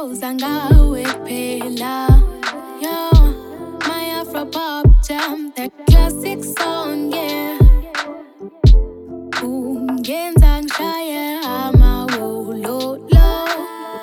ngizongiloza ngawe kuphela. Yo, my Afro pop jam, that classic song, yeah. Ungenza ngishaye amawololo.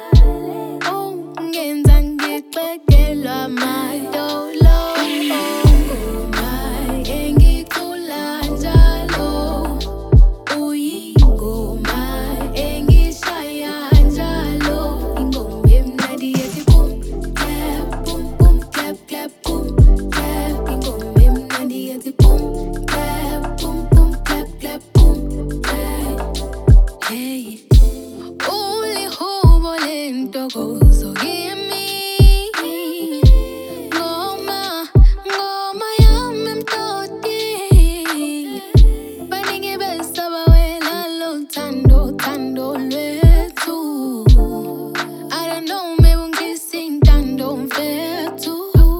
Ungenza ngixegelwa amadolo. Ngoma engicula njalo. Uyingoma engishaya njalo. Ingoma emnandi ethi boom clap, boom boom clap clap boom clap. Ingoma emnandi ethi boom clap, boom boom clap clap boom clap. Hey, ulihubo lentokozo kimi. Ngoma yami mtoti. Baningi besaba wena lo thando lwethu. I don't know, maybe ungizintando mfethu.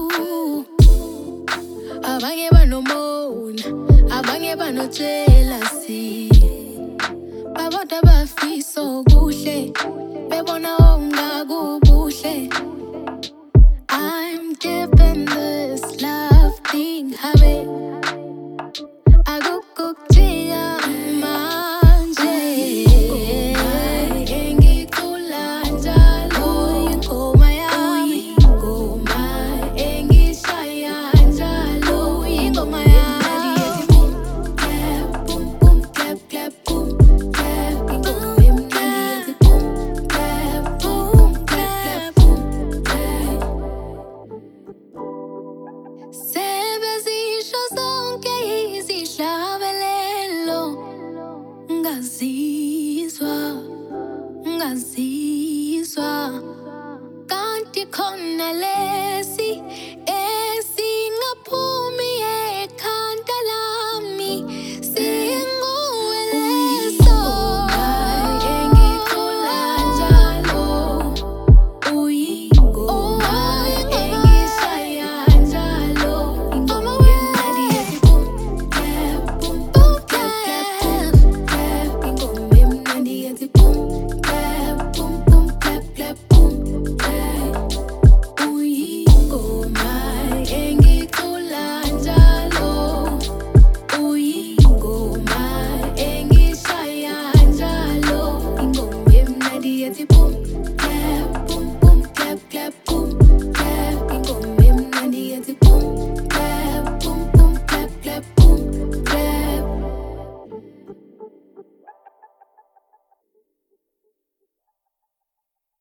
Abanye banomona, abanye banojealousy. Babona bafisa okuhle, bebona ongakubuhle. I'm giving this love thing habe. Akukujika manje. Engicula njalo. Ingoma yami. Ingoma engishaya njalo. Ingoma yami. Boom clap, boom boom clap clap boom clap. Ingoma emnandi boom clap, boom clap boom clap. Sebezisho zonke izihlabelelo. Ngazizwa kanti khona le